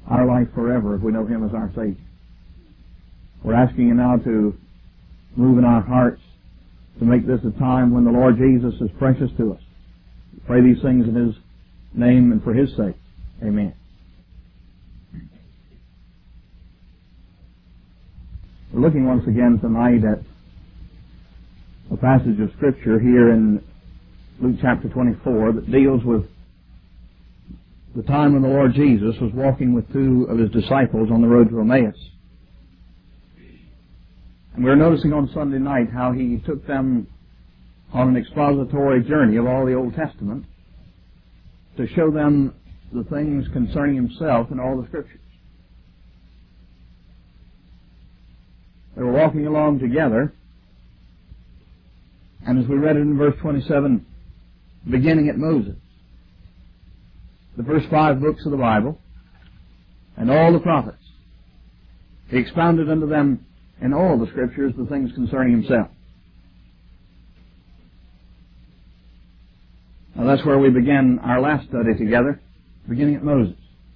our life forever if we know Him as our Savior. We're asking you now to move in our hearts to make this a time when the Lord Jesus is precious to us. We pray these things in His name and for His sake. Amen. We're looking once again tonight at a passage of Scripture here in Luke chapter 24 that deals with the time when the Lord Jesus was walking with two of His disciples on the road to Emmaus. And we were noticing on Sunday night how He took them on an expository journey of all the Old Testament to show them the things concerning Himself in all the Scriptures. They were walking along together, and as we read it in verse 27, beginning at Moses, the first 5 books of the Bible, and all the prophets, He expounded unto them in all the Scriptures the things concerning Himself. Now that's where we began our last study together, beginning at Moses.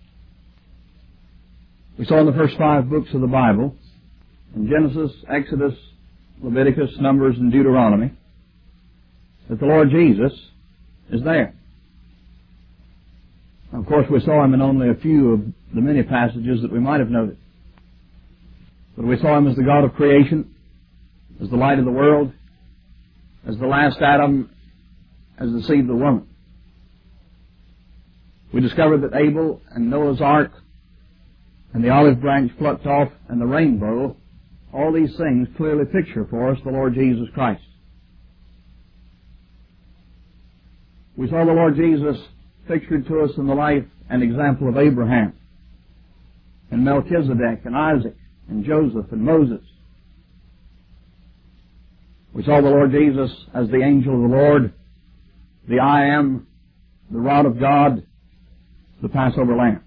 We saw in the first 5 books of the Bible, in Genesis, Exodus, Leviticus, Numbers, and Deuteronomy, that the Lord Jesus is there. Now, of course, we saw Him in only a few of the many passages that we might have noted. But we saw Him as the God of creation, as the light of the world, as the last Adam, as the seed of the woman. We discovered that Abel and Noah's ark and the olive branch plucked off and the rainbow, all these things clearly picture for us the Lord Jesus Christ. We saw the Lord Jesus pictured to us in the life and example of Abraham and Melchizedek and Isaac and Joseph and Moses. We saw the Lord Jesus as the angel of the Lord, the I Am, the rod of God, the Passover lamb.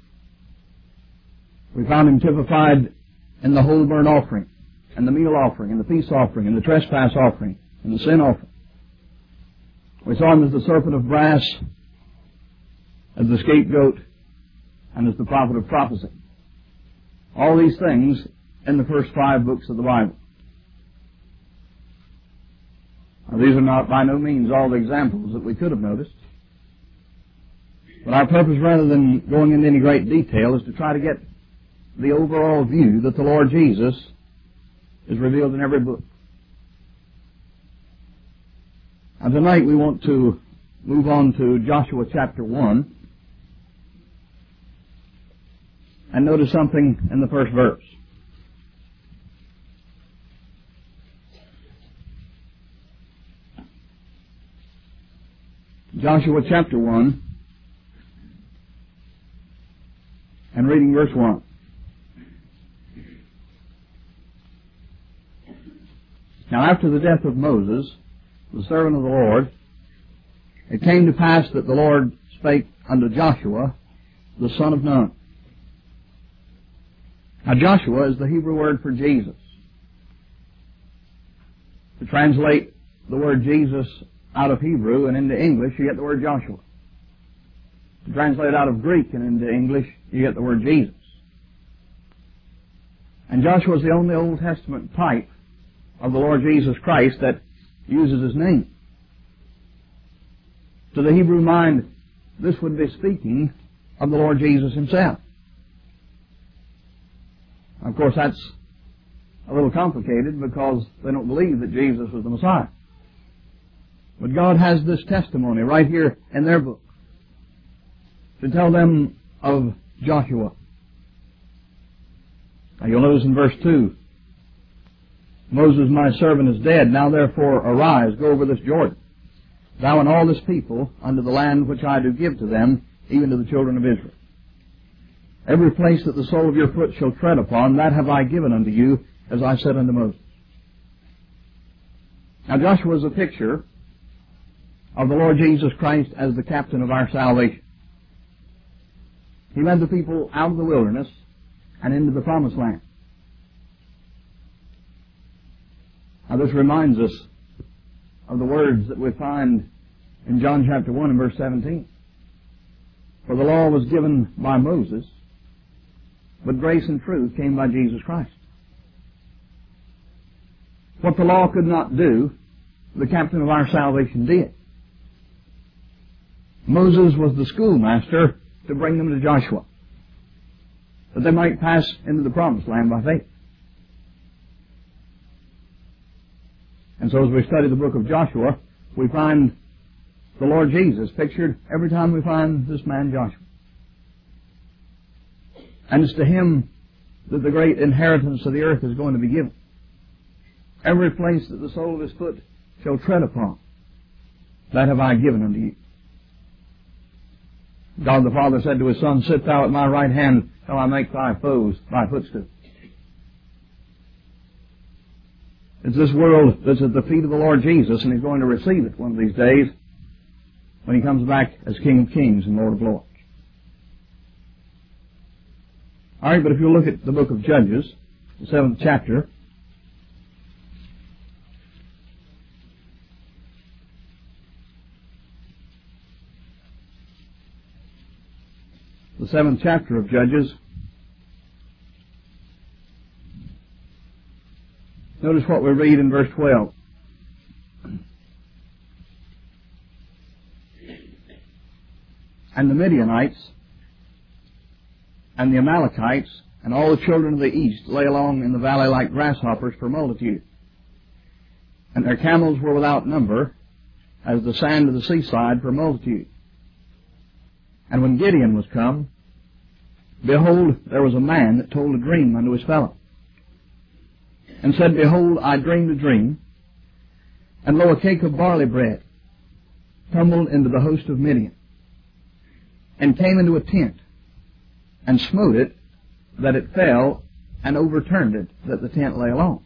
We found Him typified in the whole burnt offering, and the meal offering, and the peace offering, and the trespass offering, and the sin offering. We saw Him as the serpent of brass, as the scapegoat, and as the prophet of prophecy. All these things in the first 5 books of the Bible. Now, these are not by no means all the examples that we could have noticed. But our purpose, rather than going into any great detail, is to try to get the overall view that the Lord Jesus is revealed in every book. And tonight we want to move on to Joshua chapter 1 and notice something in the first verse. Joshua chapter 1 and reading verse 1. Now after the death of Moses, the servant of the Lord, it came to pass that the Lord spake unto Joshua, the son of Nun. Now Joshua is the Hebrew word for Jesus. To translate the word Jesus out of Hebrew and into English, you get the word Joshua. To translate out of Greek and into English, you get the word Jesus. And Joshua is the only Old Testament type of the Lord Jesus Christ that uses His name. To the Hebrew mind, this would be speaking of the Lord Jesus Himself. Of course, that's a little complicated because they don't believe that Jesus was the Messiah. But God has this testimony right here in their book to tell them of Joshua. Now you'll notice in verse 2, Moses my servant is dead, now therefore arise, go over this Jordan, thou and all this people, unto the land which I do give to them, even to the children of Israel. Every place that the sole of your foot shall tread upon, that have I given unto you, as I said unto Moses. Now Joshua is a picture of the Lord Jesus Christ as the captain of our salvation. He led the people out of the wilderness and into the promised land. Now this reminds us of the words that we find in John chapter 1 and verse 17. For the law was given by Moses, but grace and truth came by Jesus Christ. What the law could not do, the captain of our salvation did. Moses was the schoolmaster to bring them to Joshua, that they might pass into the promised land by faith. And so as we study the book of Joshua, we find the Lord Jesus pictured every time we find this man Joshua. And it's to him that the great inheritance of the earth is going to be given. Every place that the sole of his foot shall tread upon, that have I given unto you. God the Father said to his Son, Sit thou at my right hand till I make thy foes thy footstool. It's this world that's at the feet of the Lord Jesus, and he's going to receive it one of these days when he comes back as King of Kings and Lord of Lords. All right, but if you look at the book of Judges, the 7th chapter, the 7th chapter of Judges, notice what we read in verse 12. And the Midianites and the Amalekites and all the children of the east lay along in the valley like grasshoppers for multitude. And their camels were without number, as the sand of the seaside for multitude. And when Gideon was come, behold, there was a man that told a dream unto his fellow, and said, Behold, I dreamed a dream, and lo, a cake of barley bread tumbled into the host of Midian, and came into a tent, and smote it, that it fell, and overturned it, that the tent lay alone.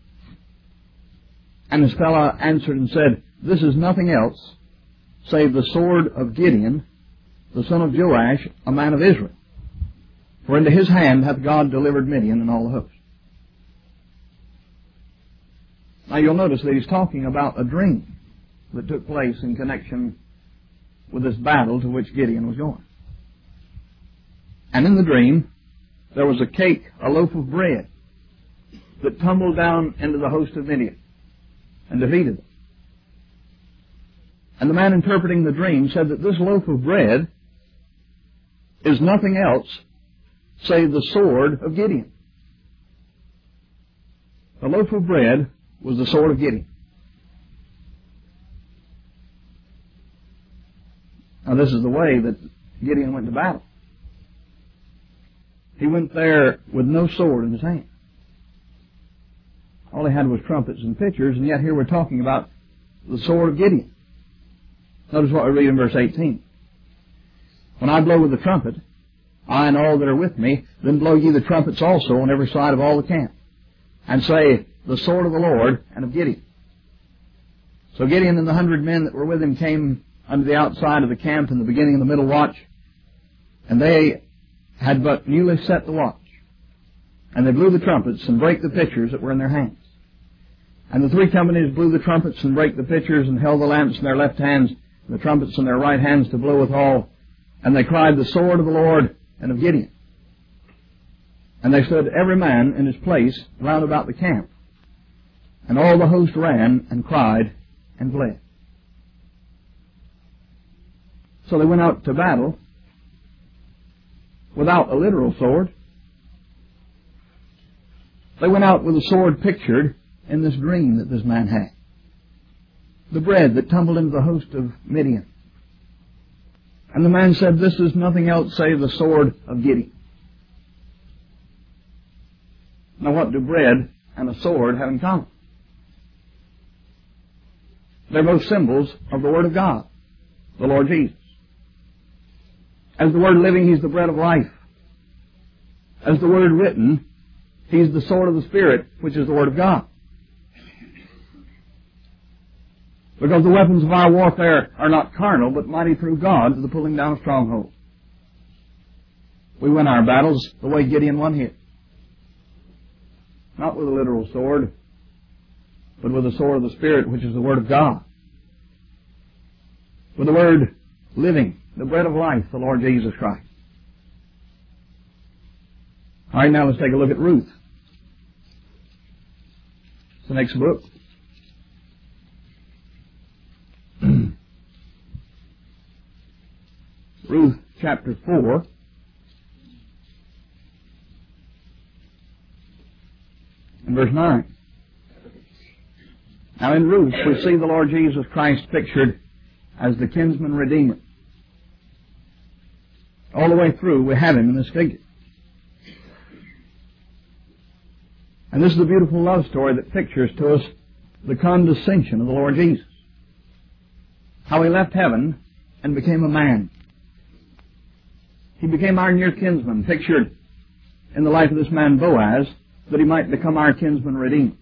And his fellow answered and said, This is nothing else, save the sword of Gideon, the son of Joash, a man of Israel. For into his hand hath God delivered Midian and all the host. Now you'll notice that he's talking about a dream that took place in connection with this battle to which Gideon was going. And in the dream, there was a cake, a loaf of bread, that tumbled down into the host of Midian and defeated them. And the man interpreting the dream said that this loaf of bread is nothing else save the sword of Gideon. The loaf of bread was the sword of Gideon. Now this is the way that Gideon went to battle. He went there with no sword in his hand. All he had was trumpets and pitchers, and yet here we're talking about the sword of Gideon. Notice what we read in verse 18. When I blow with the trumpet, I and all that are with me, then blow ye the trumpets also on every side of all the camp, and say, The sword of the Lord and of Gideon. So Gideon and the 100 men that were with him came unto the outside of the camp in the beginning of the middle watch, and they had but newly set the watch. And they blew the trumpets and brake the pitchers that were in their hands. And the 3 companies blew the trumpets and brake the pitchers, and held the lamps in their left hands, and the trumpets in their right hands to blow withal. And they cried, The sword of the Lord and of Gideon. And they stood every man in his place round about the camp. And all the host ran and cried and fled. So they went out to battle without a literal sword. They went out with a sword pictured in this dream that this man had. The bread that tumbled into the host of Midian. And the man said, This is nothing else save the sword of Gideon. Now what do bread and a sword have in common? They're both symbols of the Word of God, the Lord Jesus. As the Word living, He's the bread of life. As the Word written, He's the sword of the Spirit, which is the Word of God. Because the weapons of our warfare are not carnal, but mighty through God to the pulling down of strongholds. We win our battles the way Gideon won his. Not with a literal sword, but with the sword of the Spirit, which is the Word of God. With the Word living, the bread of life, the Lord Jesus Christ. All right, now let's take a look at Ruth. It's the next book. Ruth chapter 4. And verse 9. Now in Ruth we see the Lord Jesus Christ pictured as the kinsman redeemer. All the way through we have him in this figure. And this is a beautiful love story that pictures to us the condescension of the Lord Jesus. How he left heaven and became a man. He became our near kinsman, pictured in the life of this man Boaz, that he might become our kinsman redeemer.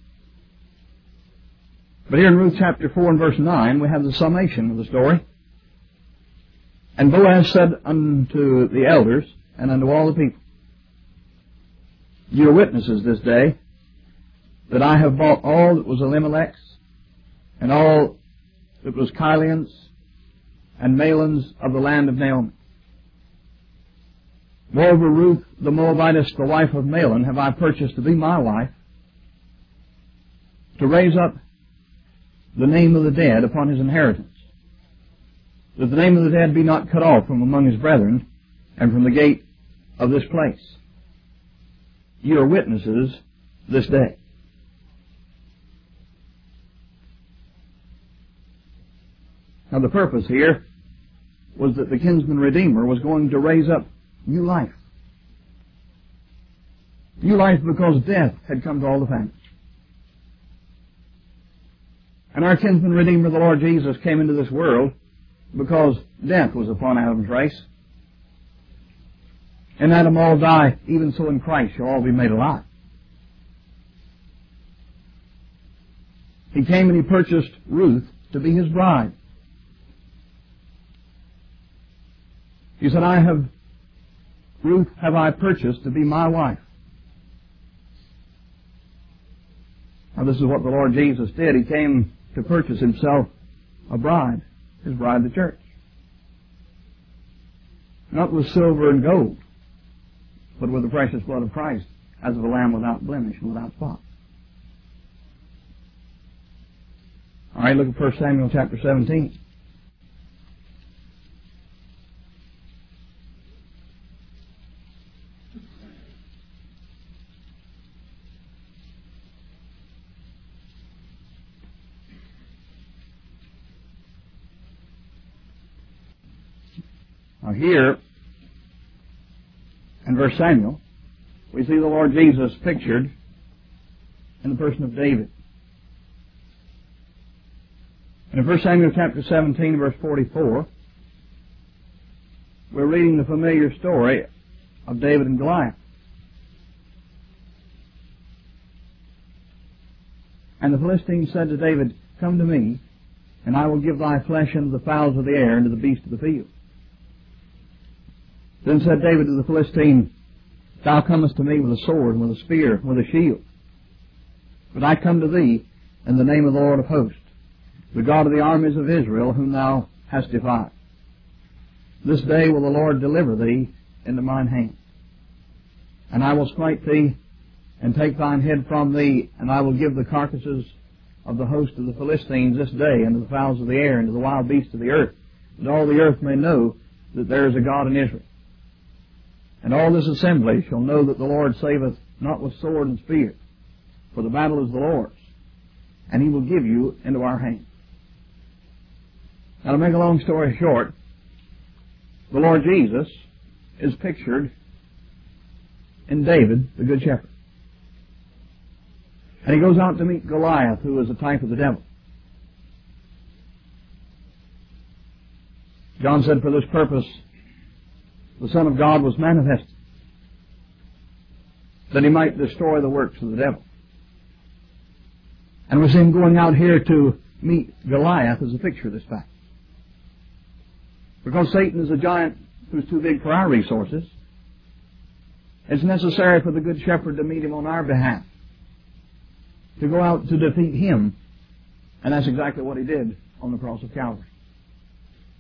But here in Ruth chapter 4 and verse 9, we have the summation of the story. And Boaz said unto the elders and unto all the people, "You are witnesses this day that I have bought all that was Elimelech's, and all that was Chilion's, and Mahlon's of the land of Naomi. Moreover, Ruth the Moabitess, the wife of Mahlon, have I purchased to be my wife, to raise up the name of the dead upon his inheritance, that the name of the dead be not cut off from among his brethren, and from the gate of this place. You are witnesses this day." Now the purpose here was that the kinsman redeemer was going to raise up new life. New life because death had come to all the family. And our kinsman redeemer, the Lord Jesus, came into this world because death was upon Adam's race. In Adam all die, even so in Christ shall all be made alive. He came and he purchased Ruth to be his bride. He said, Ruth have I purchased to be my wife. Now this is what the Lord Jesus did. He came to purchase himself a bride, his bride, the church. Not with silver and gold, but with the precious blood of Christ, as of a lamb without blemish and without spot. All right, look at 1 Samuel chapter 17. Now here, in 1 Samuel, we see the Lord Jesus pictured in the person of David. And in 1 Samuel chapter 17, verse 44, we're reading the familiar story of David and Goliath. And the Philistines said to David, "Come to me, and I will give thy flesh unto the fowls of the air and to the beasts of the field." Then said David to the Philistine, "Thou comest to me with a sword, and with a spear, and with a shield. But I come to thee in the name of the Lord of hosts, the God of the armies of Israel, whom thou hast defied. This day will the Lord deliver thee into mine hand. And I will smite thee, and take thine head from thee, and I will give the carcasses of the host of the Philistines this day unto the fowls of the air, and to the wild beasts of the earth, that all the earth may know that there is a God in Israel. And all this assembly shall know that the Lord saveth not with sword and spear, for the battle is the Lord's, and he will give you into our hand." Now to make a long story short, the Lord Jesus is pictured in David, the Good Shepherd. And he goes out to meet Goliath, who is a type of the devil. John said, "For this purpose the Son of God was manifested, that he might destroy the works of the devil." And we see him going out here to meet Goliath as a picture of this fact. Because Satan is a giant who's too big for our resources, it's necessary for the Good Shepherd to meet him on our behalf, to go out to defeat him. And that's exactly what he did on the cross of Calvary.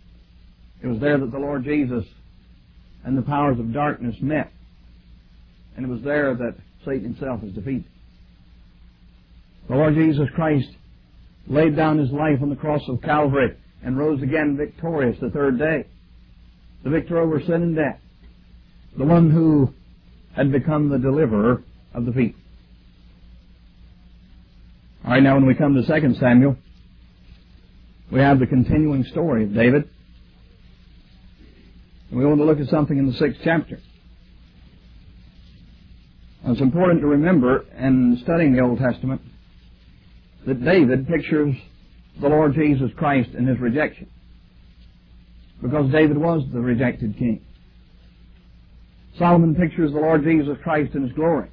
It was there that the Lord Jesus and the powers of darkness met And it was there that Satan himself was defeated. The Lord Jesus Christ laid down His life on the cross of Calvary and rose again victorious the third day. The victor over sin and death. The one who had become the deliverer of the people. All right, now when we come to 2 Samuel, we have the continuing story of David. And we want to look at something in the 6th chapter. Now, it's important to remember in studying the Old Testament that David pictures the Lord Jesus Christ in His rejection. Because David was the rejected king. Solomon pictures the Lord Jesus Christ in His glory.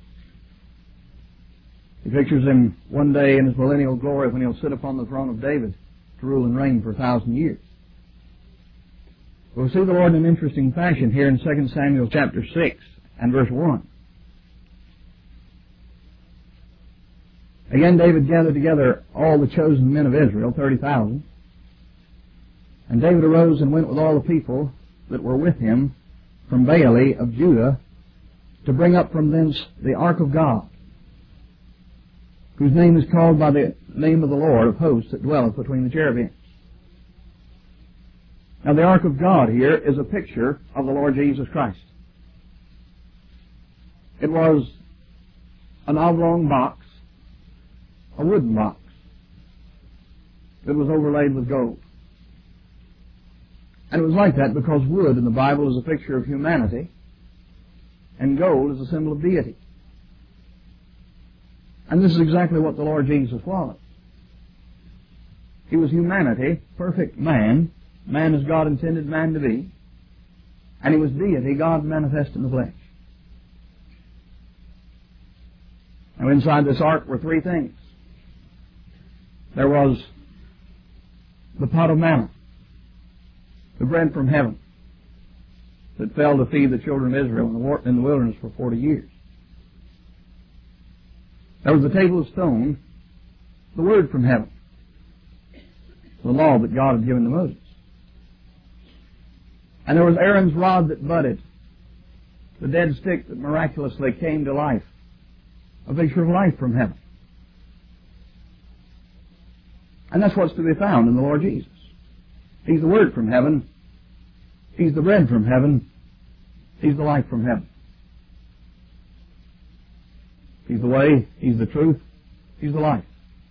He pictures Him one day in His millennial glory when He'll sit upon the throne of David to rule and reign for 1,000 years. We'll see the Lord in an interesting fashion here in 2 Samuel chapter 6 and verse 1. Again, David gathered together all the chosen men of Israel, 30,000. And David arose and went with all the people that were with him from Baale of Judah to bring up from thence the ark of God, whose name is called by the name of the Lord of hosts that dwelleth between the cherubims. Now the ark of God here is a picture of the Lord Jesus Christ. It was an oblong box, a wooden box, that was overlaid with gold. And it was like that because wood in the Bible is a picture of humanity, and gold is a symbol of deity. And this is exactly what the Lord Jesus was. He was humanity, perfect man as God intended man to be, and He was deity, God manifest in the flesh. Now inside this ark were three things. There was the pot of manna, the bread from heaven, that fell to feed the children of Israel in the wilderness for 40 years. There was the table of stone, the word from heaven, the law that God had given to Moses. And there was Aaron's rod that budded, the dead stick that miraculously came to life, a picture of life from heaven. And that's what's to be found in the Lord Jesus. He's the word from heaven. He's the bread from heaven. He's the life from heaven. He's the way. He's the truth. He's the life.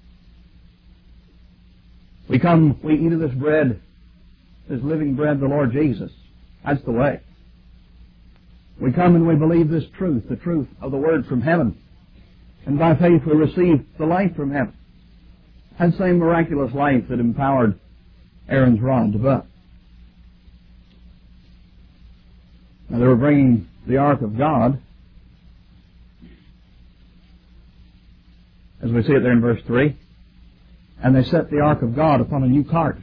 We come, we eat of this bread, this living bread, the Lord Jesus. That's the way. We come and we believe this truth, the truth of the word from heaven. And by faith we receive the life from heaven. That same miraculous life that empowered Aaron's rod to bud. Now they were bringing the ark of God, as we see it there in verse 3, and they set the ark of God upon a new cart.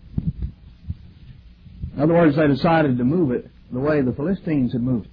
In other words, they decided to move it the way the Philistines had moved it.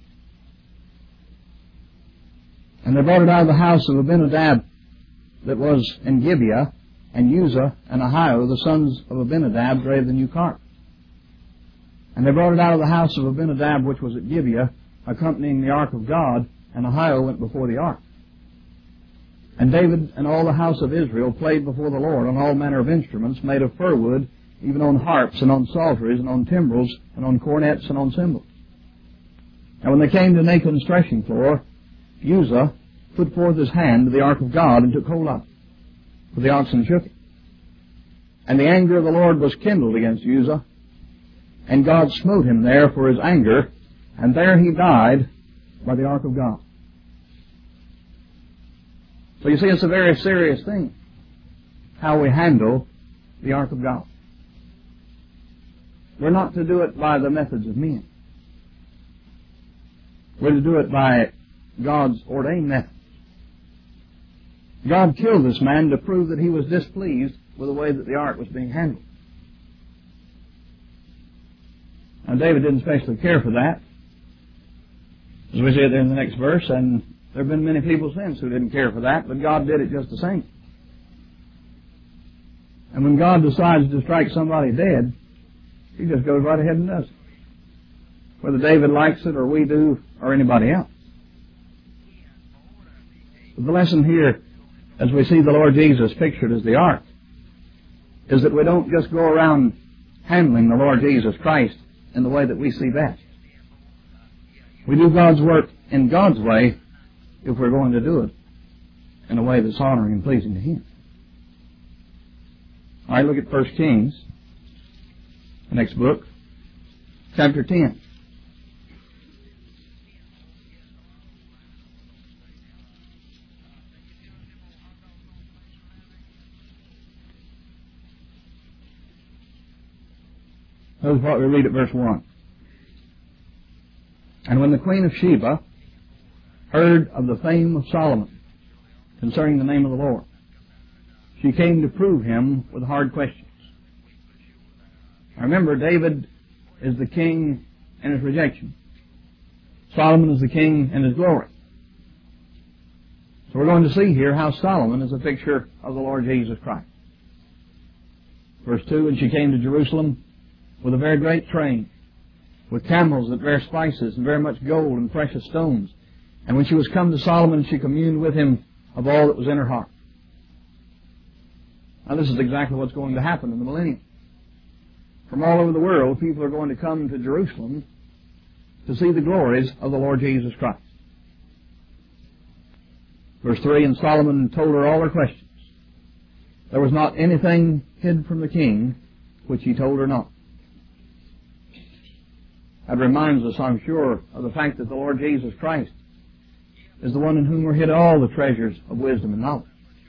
And they brought it out of the house of Abinadab that was in Gibeah, and Uzzah and Ahio, the sons of Abinadab, drave the new cart. And they brought it out of the house of Abinadab, which was at Gibeah, accompanying the ark of God, and Ahio went before the ark. And David and all the house of Israel played before the Lord on all manner of instruments made of fir wood, even on harps and on psalteries and on timbrels and on cornets and on cymbals. And when they came to Nachon's threshing floor, Uzzah put forth his hand to the ark of God and took hold of it, for the oxen shook it. And the anger of the Lord was kindled against Uzzah, and God smote him there for his anger, and there he died by the ark of God. So you see, it's a very serious thing, how we handle the ark of God. We're not to do it by the methods of men. We're to do it by God's ordained methods. God killed this man to prove that He was displeased with the way that the ark was being handled. Now David didn't especially care for that, as we see it there in the next verse, and there have been many people since who didn't care for that, but God did it just the same. And when God decides to strike somebody dead, He just goes right ahead and does it. Whether David likes it or we do or anybody else. The lesson here, as we see the Lord Jesus pictured as the ark, is that we don't just go around handling the Lord Jesus Christ in the way that we see best. We do God's work in God's way if we're going to do it in a way that's honoring and pleasing to Him. All right, look at 1 Kings, the next book, chapter 10. Notice what we read at verse 1. And when the queen of Sheba heard of the fame of Solomon concerning the name of the Lord, she came to prove him with hard questions. Now remember, David is the king in his rejection. Solomon is the king in his glory. So we're going to see here how Solomon is a picture of the Lord Jesus Christ. Verse 2, and she came to Jerusalem with a very great train, with camels that bear spices and very much gold and precious stones. And when she was come to Solomon, she communed with him of all that was in her heart. Now this is exactly what's going to happen in the millennium. From all over the world, people are going to come to Jerusalem to see the glories of the Lord Jesus Christ. Verse 3, and Solomon told her all her questions. There was not anything hid from the king which he told her not. That reminds us, I'm sure, of the fact that the Lord Jesus Christ is the one in whom were hid all the treasures of wisdom and knowledge.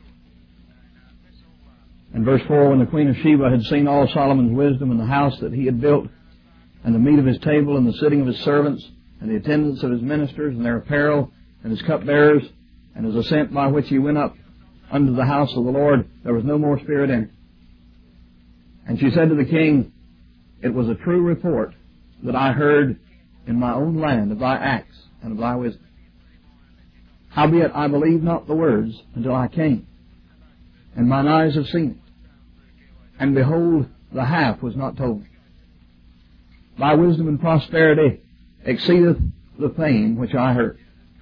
In verse 4, when the queen of Sheba had seen all Solomon's wisdom and the house that he had built, and the meat of his table, and the sitting of his servants, and the attendance of his ministers, and their apparel, and his cupbearers, and his ascent by which he went up unto the house of the Lord, there was no more spirit in it. And she said to the king, it was a true report that I heard in my own land of thy acts and of thy wisdom. Howbeit I believed not the words until I came, and mine eyes have seen it. And behold, the half was not told me. Thy wisdom and prosperity exceedeth the fame which I heard.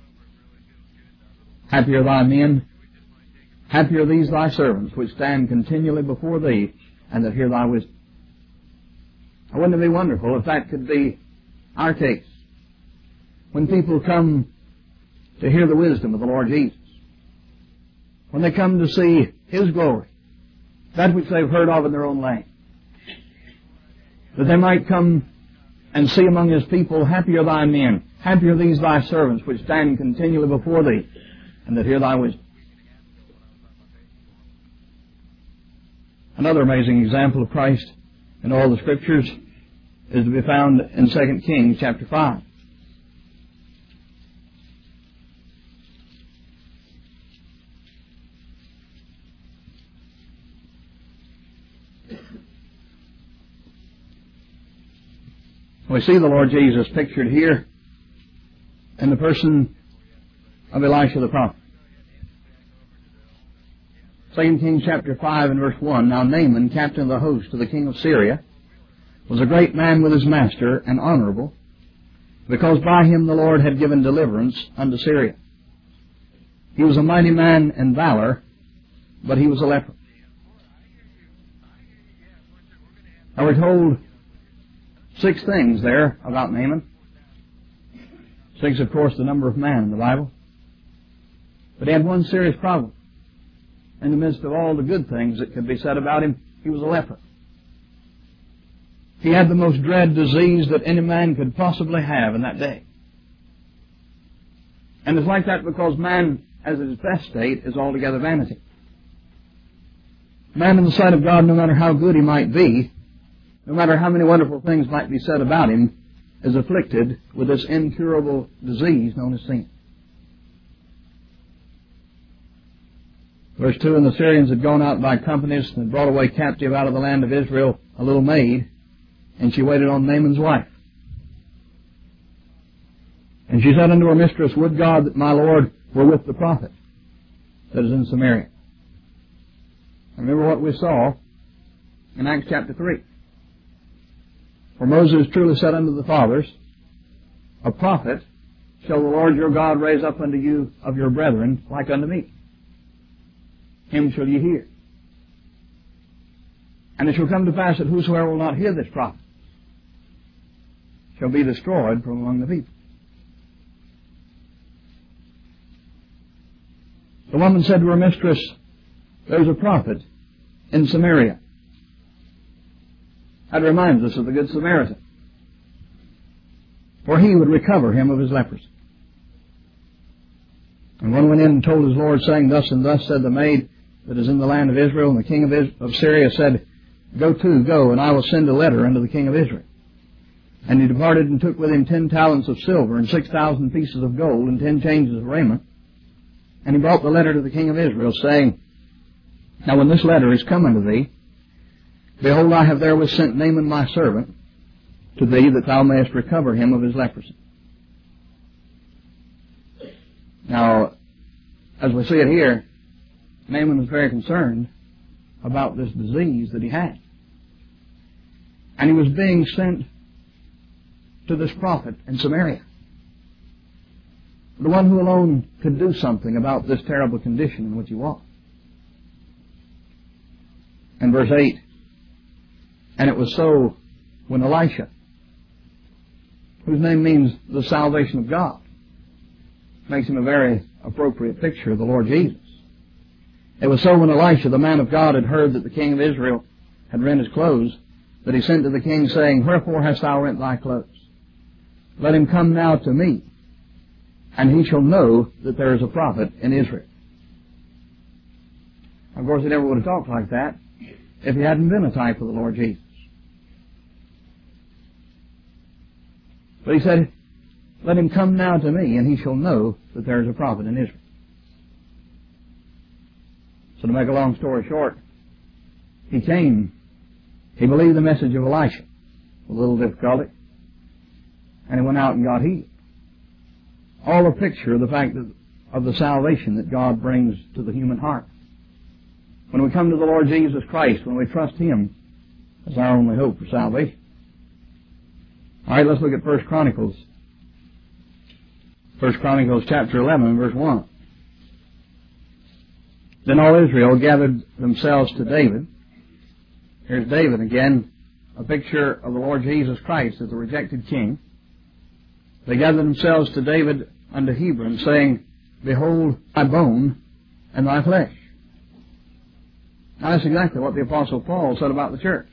Happy are thy men, happy are these thy servants, which stand continually before thee, and that hear thy wisdom. Now, wouldn't it be wonderful if that could be our case? When people come to hear the wisdom of the Lord Jesus, when they come to see His glory, that which they've heard of in their own land, that they might come and see among His people, happy are thy men, happy are these thy servants, which stand continually before thee, and that hear thy wisdom. Another amazing example of Christ in all the Scriptures is to be found in 2 Kings chapter 5. We see the Lord Jesus pictured here in the person of Elisha the prophet. 2 Kings chapter 5 and verse 1, now Naaman, captain of the host of the king of Syria, was a great man with his master and honorable, because by him the Lord had given deliverance unto Syria. He was a mighty man in valor, but he was a leper. Now we're told 6 things there about Naaman. 6, of course, the number of man in the Bible. But he had one serious problem. In the midst of all the good things that could be said about him, he was a leper. He had the most dread disease that any man could possibly have in that day. And it's like that because man, as in his best state, is altogether vanity. Man in the sight of God, no matter how good he might be, no matter how many wonderful things might be said about him, is afflicted with this incurable disease known as sin. Verse 2, and the Syrians had gone out by companies and had brought away captive out of the land of Israel a little maid, and she waited on Naaman's wife. And she said unto her mistress, would God that my Lord were with the prophet that is in Samaria. Remember what we saw in Acts chapter 3. For Moses truly said unto the fathers, a prophet shall the Lord your God raise up unto you of your brethren like unto me. Him shall ye hear. And it shall come to pass that whosoever will not hear this prophet shall be destroyed from among the people. The woman said to her mistress, there's a prophet in Samaria. That reminds us of the Good Samaritan. For he would recover him of his leprosy. And one went in and told his Lord, saying, thus and thus said the maid that is in the land of Israel. And the king of Syria said, go, and I will send a letter unto the king of Israel. And he departed and took with him 10 talents of silver and 6,000 pieces of gold and 10 changes of raiment. And he brought the letter to the king of Israel, saying, now when this letter is come unto thee, behold, I have therewith sent Naaman my servant to thee, that thou mayest recover him of his leprosy. Now, as we see it here, Naaman was very concerned about this disease that he had. And he was being sent to this prophet in Samaria, the one who alone could do something about this terrible condition in which he was. In verse 8, and it was so when Elisha, whose name means the salvation of God, makes him a very appropriate picture of the Lord Jesus. It was so when Elisha, the man of God, had heard that the king of Israel had rent his clothes, that he sent to the king, saying, wherefore hast thou rent thy clothes? Let him come now to me, and he shall know that there is a prophet in Israel. Of course, he never would have talked like that if he hadn't been a type of the Lord Jesus. But he said, let him come now to me, and he shall know that there is a prophet in Israel. So to make a long story short, he came. He believed the message of Elisha with a little difficulty, and he went out and got healed. All a picture of the fact of the salvation that God brings to the human heart. When we come to the Lord Jesus Christ, when we trust Him as our only hope for salvation. All right, let's look at 1 Chronicles. 1 Chronicles chapter 11, verse 1. Then all Israel gathered themselves to David. Here's David again, a picture of the Lord Jesus Christ as the rejected king. They gathered themselves to David unto Hebron, saying, behold, thy bone and thy flesh. Now that's exactly what the Apostle Paul said about the church.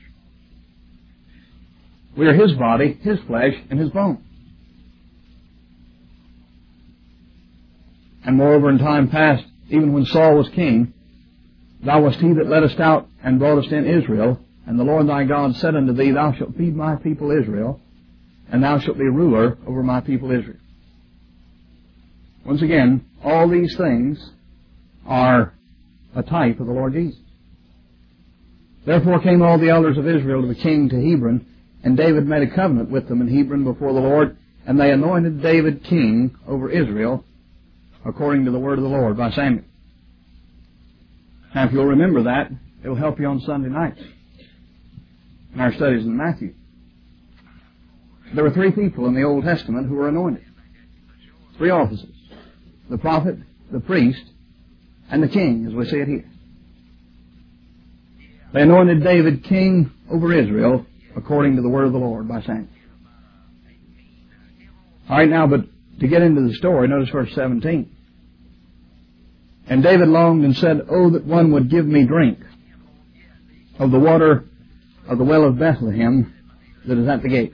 We are his body, his flesh, and his bone. And moreover, in time past, even when Saul was king, thou wast he that leddest out and broughtest in Israel, and the Lord thy God said unto thee, thou shalt feed my people Israel, and thou shalt be ruler over my people Israel. Once again, all these things are a type of the Lord Jesus. Therefore came all the elders of Israel to the king to Hebron, and David made a covenant with them in Hebron before the Lord, and they anointed David king over Israel, according to the word of the Lord by Samuel. Now, if you'll remember that, it will help you on Sunday nights in our studies in Matthew. There were 3 people in the Old Testament who were anointed. 3 offices. The prophet, the priest, and the king, as we see it here. They anointed David king over Israel, according to the word of the Lord by Samuel. All right, now, but to get into the story, notice verse 17. And David longed and said, oh, that one would give me drink of the water of the well of Bethlehem that is at the gate.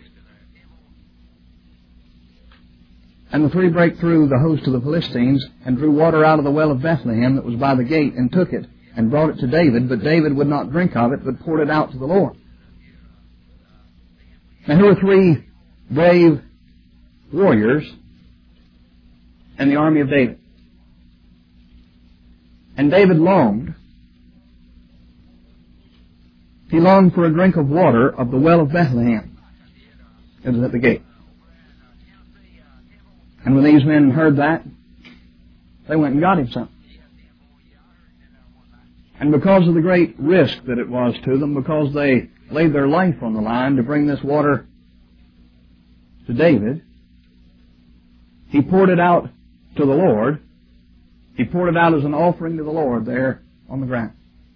And the 3 brake through the host of the Philistines, and drew water out of the well of Bethlehem that was by the gate, and took it, and brought it to David. But David would not drink of it, but poured it out to the Lord. Now here were 3 brave warriors in the army of David. And David longed. He longed for a drink of water of the well of Bethlehem. It was at the gate. And when these men heard that, they went and got him some. And because of the great risk that it was to them, because they laid their life on the line to bring this water to David, He poured it out to the Lord. He poured it out as an offering to the Lord there on the ground.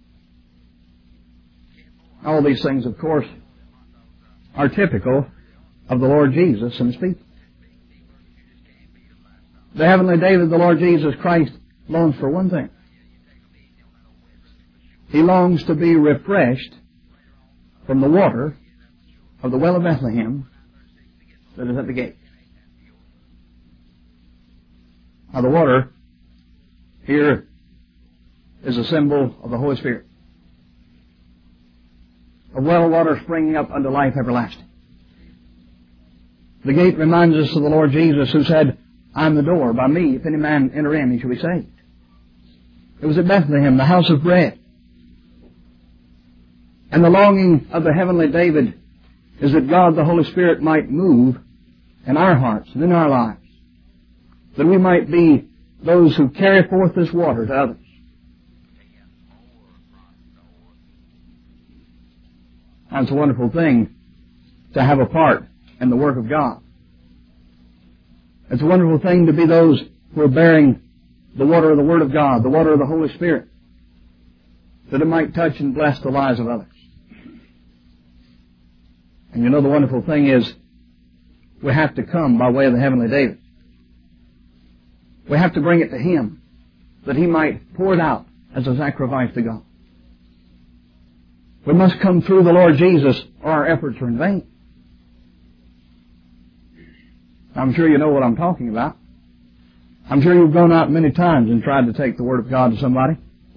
All these things, of course, are typical of the Lord Jesus and His people. The heavenly David, the Lord Jesus Christ, longs for one thing. He longs to be refreshed from the water of the well of Bethlehem that is at the gate. Now the water here is a symbol of the Holy Spirit. A well of water springing up unto life everlasting. The gate reminds us of the Lord Jesus, who said, I am the door. By me, if any man enter in, he shall be saved. It was at Bethlehem, the house of bread. And the longing of the heavenly David is that God, the Holy Spirit, might move in our hearts and in our lives, that we might be those who carry forth this water to others. And it's a wonderful thing to have a part in the work of God. It's a wonderful thing to be those who are bearing the water of the Word of God, the water of the Holy Spirit, that it might touch and bless the lives of others. And you know the wonderful thing is, we have to come by way of the heavenly David. We have to bring it to Him, that He might pour it out as a sacrifice to God. We must come through the Lord Jesus, or our efforts are in vain. I'm sure you know what I'm talking about. I'm sure you've gone out many times and tried to take the Word of God to somebody.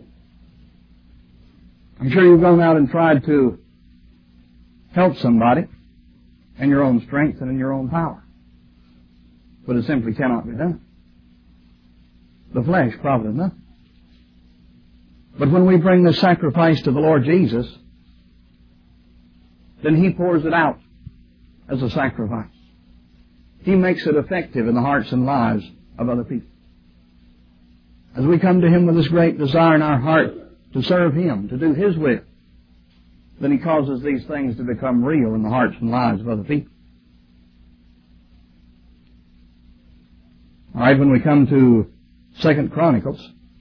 I'm sure you've gone out and tried to help somebody in your own strength and in your own power. But it simply cannot be done. The flesh profiteth nothing. But when we bring this sacrifice to the Lord Jesus, then He pours it out as a sacrifice. He makes it effective in the hearts and lives of other people. As we come to Him with this great desire in our heart to serve Him, to do His will, then He causes these things to become real in the hearts and lives of other people. All right, when we come to 2 Chronicles,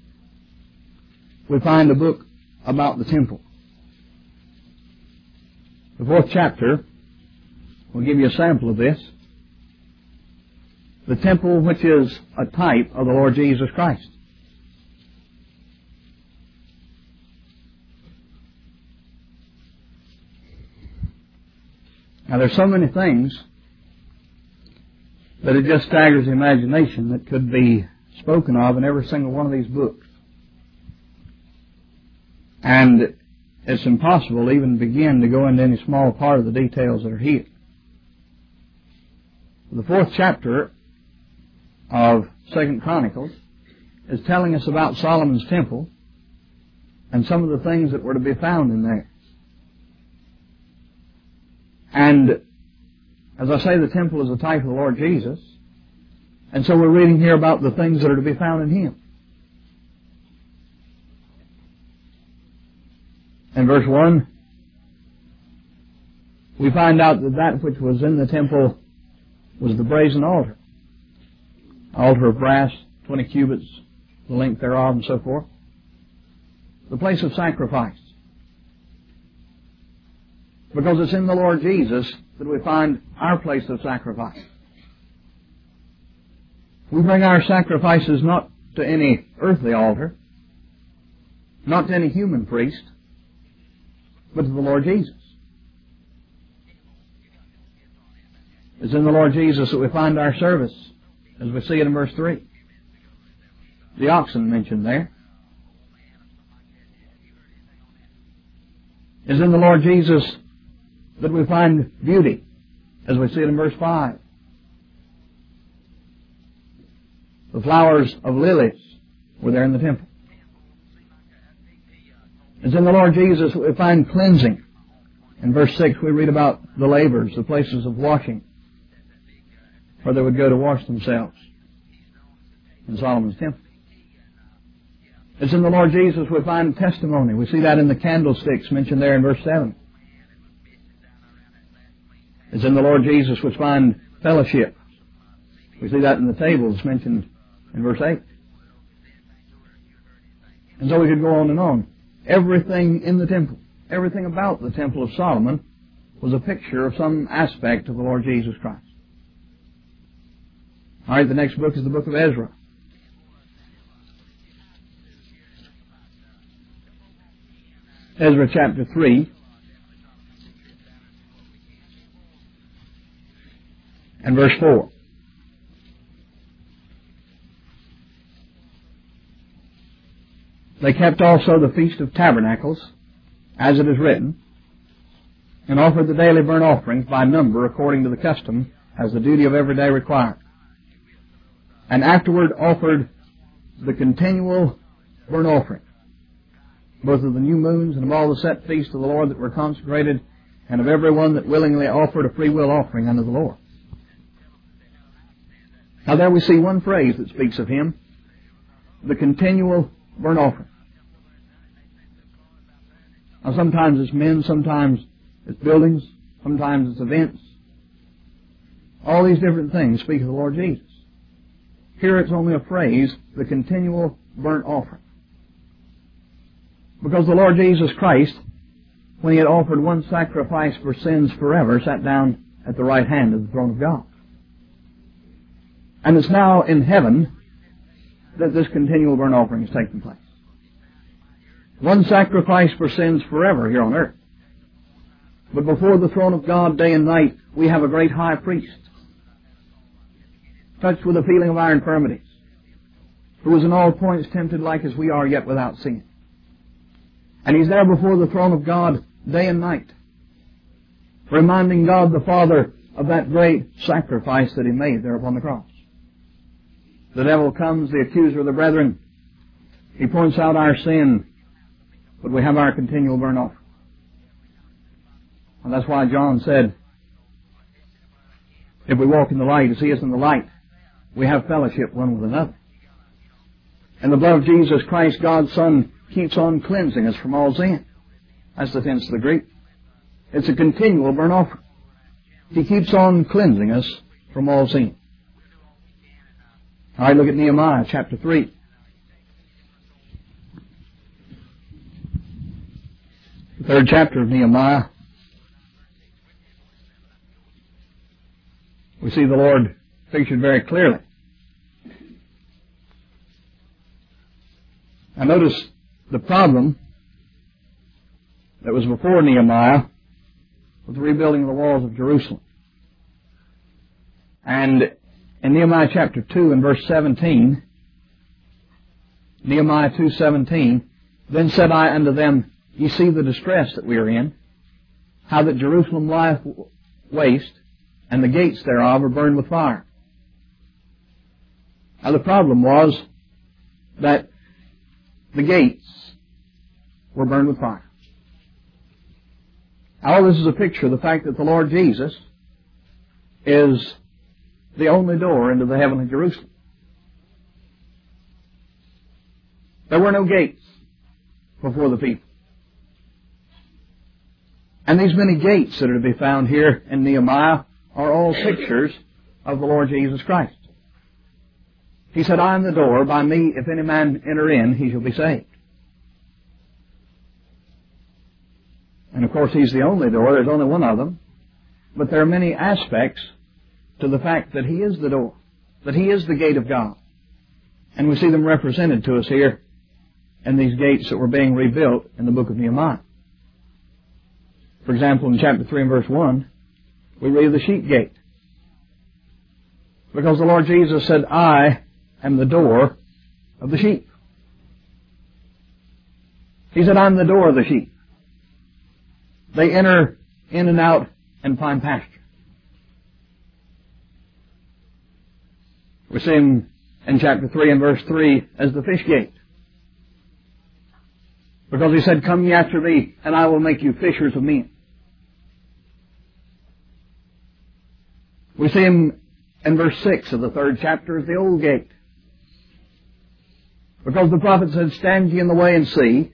we find a book about the temple. The 4th chapter will give you a sample of this. The temple, which is a type of the Lord Jesus Christ. Now there's so many things that it just staggers the imagination that could be spoken of in every single one of these books. And it's impossible to even begin to go into any small part of the details that are here. The 4th chapter of 2 Chronicles is telling us about Solomon's temple and some of the things that were to be found in there. And as I say, the temple is a type of the Lord Jesus. And so we're reading here about the things that are to be found in Him. In verse 1, we find out that that which was in the temple was the brazen altar. Altar of brass, 20 cubits, the length thereof, and so forth. The place of sacrifice. Because it's in the Lord Jesus that we find our place of sacrifice. We bring our sacrifices not to any earthly altar, not to any human priest, but to the Lord Jesus. It's in the Lord Jesus that we find our service, as we see it in verse 3. The oxen mentioned there. It's in the Lord Jesus that we find beauty, as we see it in verse 5. The flowers of lilies were there in the temple. It's in the Lord Jesus that we find cleansing. In verse 6 we read about the lavers, the places of washing, where they would go to wash themselves in Solomon's temple. It's in the Lord Jesus we find testimony. We see that in the candlesticks mentioned there in verse 7. It's in the Lord Jesus we find fellowship, We see that in the tables mentioned in verse 8. And so we could go on and on. Everything in the temple, everything about the temple of Solomon was a picture of some aspect of the Lord Jesus Christ. All right, the next book is the book of Ezra. Ezra chapter 3. And verse 4. They kept also the Feast of Tabernacles, as it is written, and offered the daily burnt offerings by number according to the custom, as the duty of every day required. And afterward offered the continual burnt offering, both of the new moons and of all the set feasts of the Lord that were consecrated, and of every one that willingly offered a free will offering unto the Lord. Now there we see one phrase that speaks of Him, the continual burnt offering. Now sometimes it's men, sometimes it's buildings, sometimes it's events. All these different things speak of the Lord Jesus. Here it's only a phrase, the continual burnt offering. Because the Lord Jesus Christ, when He had offered one sacrifice for sins forever, sat down at the right hand of the throne of God. And it's now in heaven that this continual burnt offering is taking place. One sacrifice for sins forever here on earth. But before the throne of God day and night, we have a great high priest, touched with the feeling of our infirmities, who was in all points tempted like as we are, yet without sin. And He's there before the throne of God day and night, reminding God the Father of that great sacrifice that He made there upon the cross. The devil comes, the accuser of the brethren. He points out our sin, but we have our continual burnt offering. And that's why John said, if we walk in the light as He is in the light, we have fellowship one with another. And the blood of Jesus Christ, God's Son, keeps on cleansing us from all sin. That's the tense of the Greek. It's a continual burnt offering. He keeps on cleansing us from all sin. All right, look at Nehemiah chapter 3. The 3rd chapter of Nehemiah. We see the Lord pictured very clearly. Now notice the problem that was before Nehemiah was the rebuilding of the walls of Jerusalem. And in Nehemiah chapter 2 and verse 17, Nehemiah 2:17, then said I unto them, ye see the distress that we are in, how that Jerusalem lieth waste, and the gates thereof are burned with fire. Now the problem was that the gates were burned with fire. All this is a picture of the fact that the Lord Jesus is the only door into the heavenly Jerusalem. There were no gates before the people. And these many gates that are to be found here in Nehemiah are all pictures of the Lord Jesus Christ. He said, I am the door, by me if any man enter in, he shall be saved. And of course He's the only door, there's only one of them. But there are many aspects to the fact that He is the door, that He is the gate of God. And we see them represented to us here in these gates that were being rebuilt in the book of Nehemiah. For example, in chapter 3 and verse 1, we read the sheep gate. Because the Lord Jesus said, I am the door of the sheep. He said, I'm the door of the sheep. They enter in and out and find pasture. We see Him in chapter 3 and verse 3 as the fish gate. Because He said, come ye after me, and I will make you fishers of men. We see Him in verse 6 of the 3rd chapter as the old gate. Because the prophet said, stand ye in the way and see,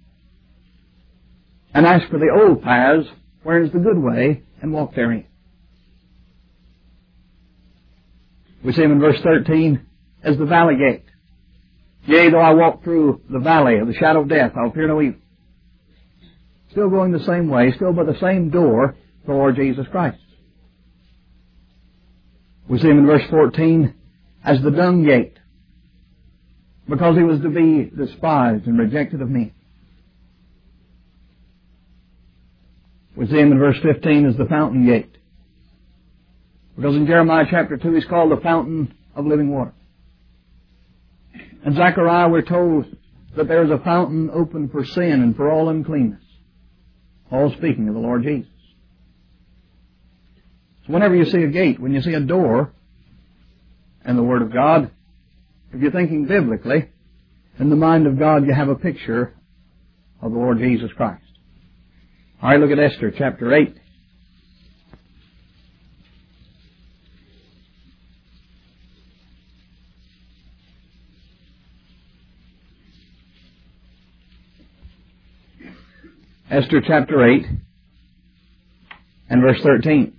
and ask for the old paths, where is the good way, and walk therein. We see him in verse 13 as the valley gate. Yea, though I walk through the valley of the shadow of death, I'll fear no evil. Still going the same way, still by the same door, the Lord Jesus Christ. We see him in verse 14 as the dung gate, because he was to be despised and rejected of men. We see him in verse 15 as the fountain gate, because in Jeremiah chapter 2 he's called the fountain of living water. In Zechariah we're told that there is a fountain open for sin and for all uncleanness. All speaking of the Lord Jesus. So whenever you see a gate, when you see a door in the Word of God, if you're thinking biblically, in the mind of God you have a picture of the Lord Jesus Christ. All right, look at Esther chapter 8. Esther chapter 8 and verse 13.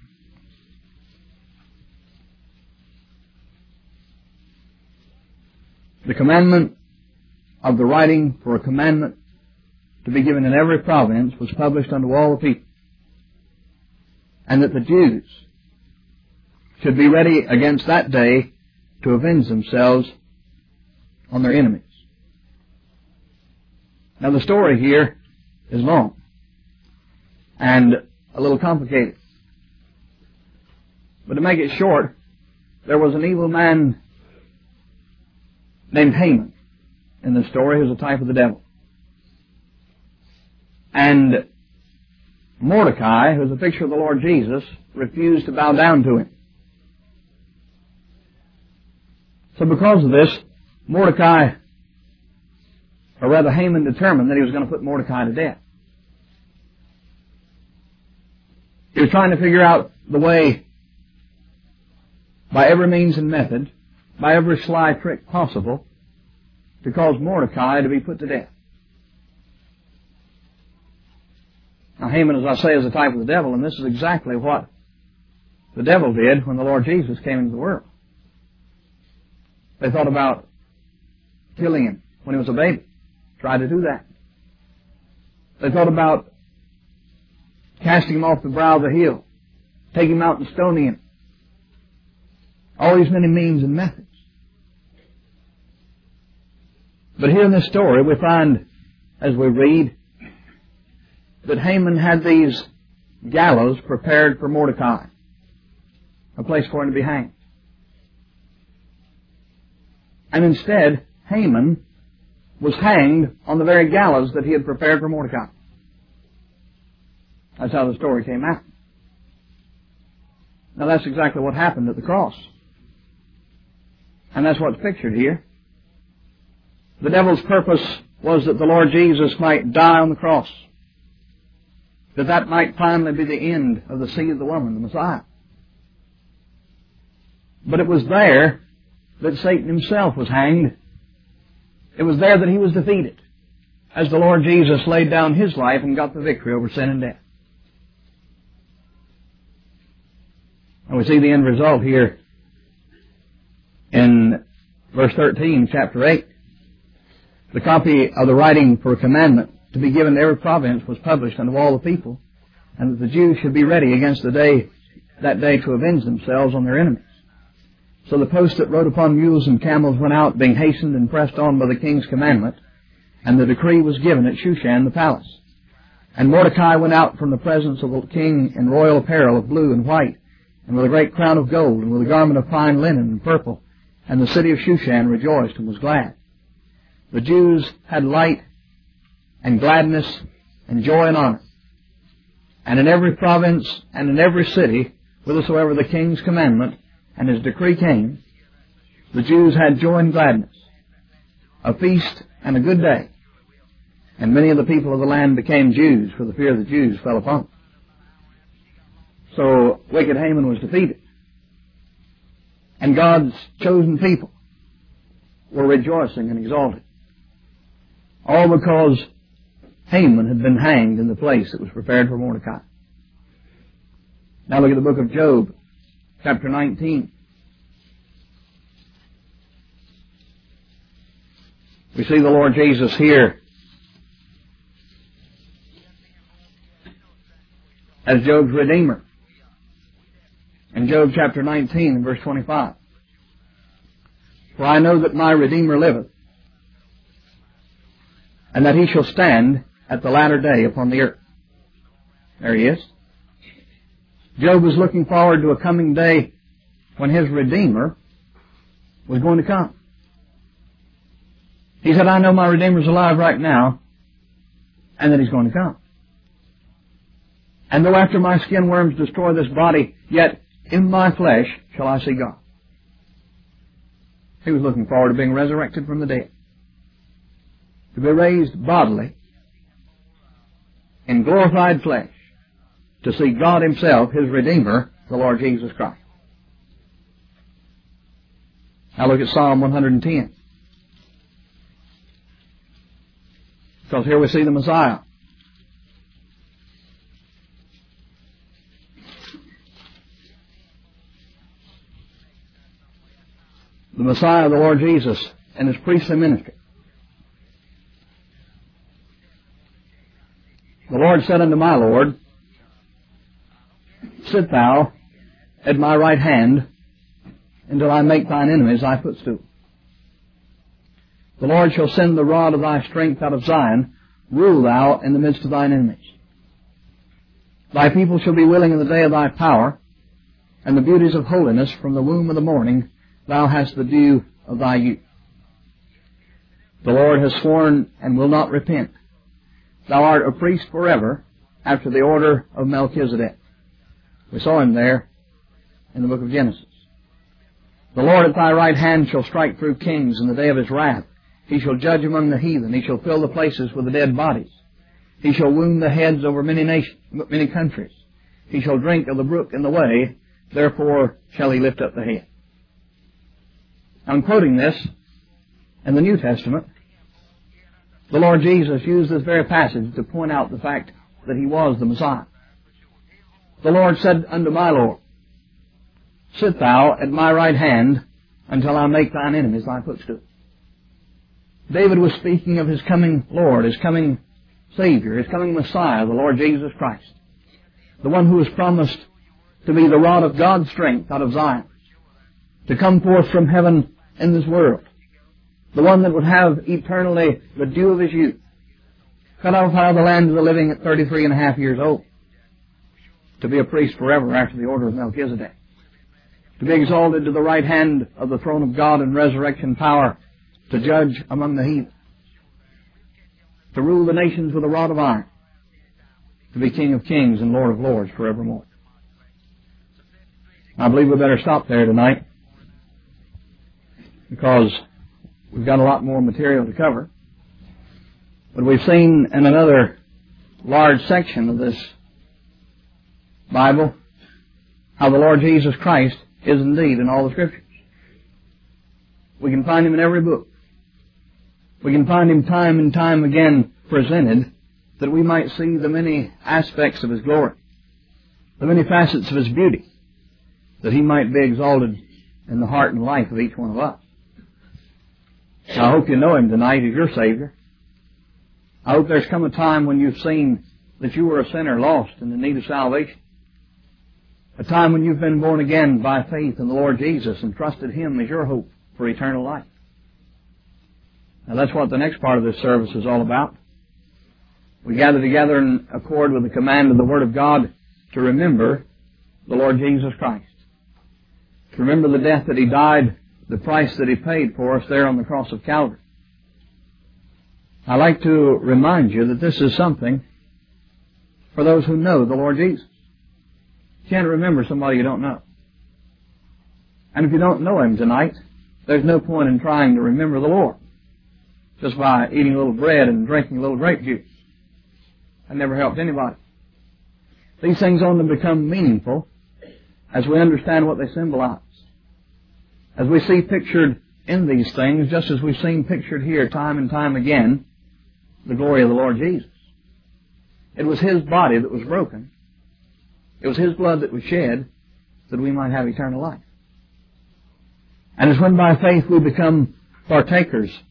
The commandment of the writing for a commandment to be given in every province was published unto all the people, and that the Jews should be ready against that day to avenge themselves on their enemies. Now the story here is long and a little complicated. But to make it short, there was an evil man named Haman in the story, who was a type of the devil. And Mordecai, who is a picture of the Lord Jesus, refused to bow down to him. So because of this, Mordecai, or rather Haman, determined that he was going to put Mordecai to death. He was trying to figure out the way, by every means and method, by every sly trick possible, to cause Mordecai to be put to death. Now Haman, as I say, is a type of the devil, and this is exactly what the devil did when the Lord Jesus came into the world. They thought about killing him when he was a baby. Tried to do that. They thought about casting him off the brow of the hill, taking him out and stoning him. All these many means and methods. But here in this story we find, as we read, that Haman had these gallows prepared for Mordecai, a place for him to be hanged. And instead, Haman was hanged on the very gallows that he had prepared for Mordecai. That's how the story came out. Now that's exactly what happened at the cross. And that's what's pictured here. The devil's purpose was that the Lord Jesus might die on the cross. That might finally be the end of the seed of the woman, the Messiah. But it was there that Satan himself was hanged. It was there that he was defeated, as the Lord Jesus laid down his life and got the victory over sin and death. And we see the end result here in verse 13, chapter 8. The copy of the writing for a commandment to be given to every province was published unto all the people, and that the Jews should be ready against that day to avenge themselves on their enemies. So the posts that rode upon mules and camels went out, being hastened and pressed on by the king's commandment, and the decree was given at Shushan the palace. And Mordecai went out from the presence of the king in royal apparel of blue and white, and with a great crown of gold, and with a garment of fine linen and purple. And the city of Shushan rejoiced and was glad. The Jews had light and gladness and joy and honor. And in every province and in every city, whithersoever the king's commandment and his decree came, the Jews had joy and gladness, a feast and a good day. And many of the people of the land became Jews, for the fear of the Jews fell upon them. So wicked Haman was defeated. And God's chosen people were rejoicing and exalted. All because Haman had been hanged in the place that was prepared for Mordecai. Now look at the book of Job, chapter 19. We see the Lord Jesus here as Job's Redeemer. In Job chapter 19 and verse 25. For I know that my Redeemer liveth, and that he shall stand at the latter day upon the earth. There he is. Job was looking forward to a coming day when his Redeemer was going to come. He said, I know my Redeemer's alive right now, and that he's going to come. And though after my skin worms destroy this body, yet in my flesh shall I see God. He was looking forward to being resurrected from the dead, to be raised bodily in glorified flesh, to see God Himself, His Redeemer, the Lord Jesus Christ. Now look at Psalm 110. Because here we see the Messiah. The Messiah, the Lord Jesus, and His priestly ministry. The Lord said unto my Lord, Sit thou at my right hand until I make thine enemies thy footstool. The Lord shall send the rod of thy strength out of Zion. Rule thou in the midst of thine enemies. Thy people shall be willing in the day of thy power, and the beauties of holiness from the womb of the morning thou hast the dew of thy youth. The Lord has sworn and will not repent. Thou art a priest forever after the order of Melchizedek. We saw him there in the book of Genesis. The Lord at thy right hand shall strike through kings in the day of his wrath. He shall judge among the heathen. He shall fill the places with the dead bodies. He shall wound the heads over many nations, many countries. He shall drink of the brook in the way. Therefore shall he lift up the head. I'm quoting this in the New Testament. The Lord Jesus used this very passage to point out the fact that He was the Messiah. The Lord said unto my Lord, Sit thou at my right hand until I make thine enemies thy footstool. David was speaking of his coming Lord, his coming Savior, his coming Messiah, the Lord Jesus Christ. The one who was promised to be the rod of God's strength out of Zion, to come forth from heaven in this world. The one that would have eternally the dew of His youth, cut off out of the land of the living at 33.5 years old, to be a priest forever after the order of Melchizedek, to be exalted to the right hand of the throne of God in resurrection power, to judge among the heathen, to rule the nations with a rod of iron, to be King of kings and Lord of lords forevermore. I believe we better stop there tonight, because we've got a lot more material to cover. But we've seen in another large section of this Bible how the Lord Jesus Christ is indeed in all the Scriptures. We can find Him in every book. We can find Him time and time again presented that we might see the many aspects of His glory, the many facets of His beauty, that He might be exalted in the heart and life of each one of us. Now, I hope you know Him tonight as your Savior. I hope there's come a time when you've seen that you were a sinner lost and in need of salvation. A time when you've been born again by faith in the Lord Jesus and trusted Him as your hope for eternal life. Now that's what the next part of this service is all about. We gather together in accord with the command of the Word of God to remember the Lord Jesus Christ. To remember the death that He died, the price that He paid for us there on the cross of Calvary. I'd like to remind you that this is something for those who know the Lord Jesus. You can't remember somebody you don't know. And if you don't know Him tonight, there's no point in trying to remember the Lord just by eating a little bread and drinking a little grape juice. That never helped anybody. These things only become meaningful as we understand what they symbolize. As we see pictured in these things, just as we've seen pictured here time and time again, the glory of the Lord Jesus. It was His body that was broken. It was His blood that was shed that we might have eternal life. And it's when by faith we become partakers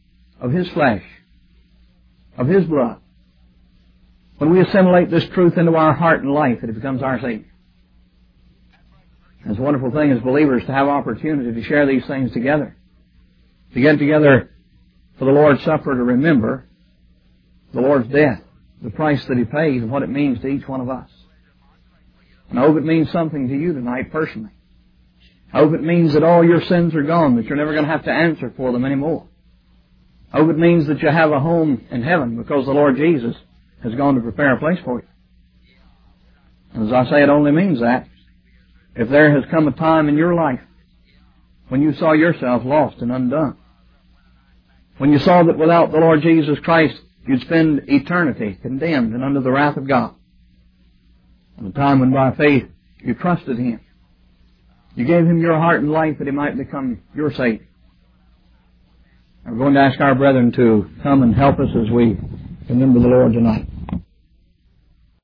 of His flesh, of His blood. When we assimilate this truth into our heart and life, it becomes our Savior. It's a wonderful thing as believers to have opportunity to share these things together, to get together for the Lord's Supper, to remember the Lord's death, the price that He paid, and what it means to each one of us. And I hope it means something to you tonight personally. I hope it means that all your sins are gone, that you're never going to have to answer for them anymore. I hope it means that you have a home in heaven because the Lord Jesus has gone to prepare a place for you. And as I say, it only means that if there has come a time in your life when you saw yourself lost and undone, when you saw that without the Lord Jesus Christ you'd spend eternity condemned and under the wrath of God, and a time when by faith you trusted Him, you gave Him your heart and life that He might become your Savior. We're going to ask our brethren to come and help us as we remember the Lord tonight.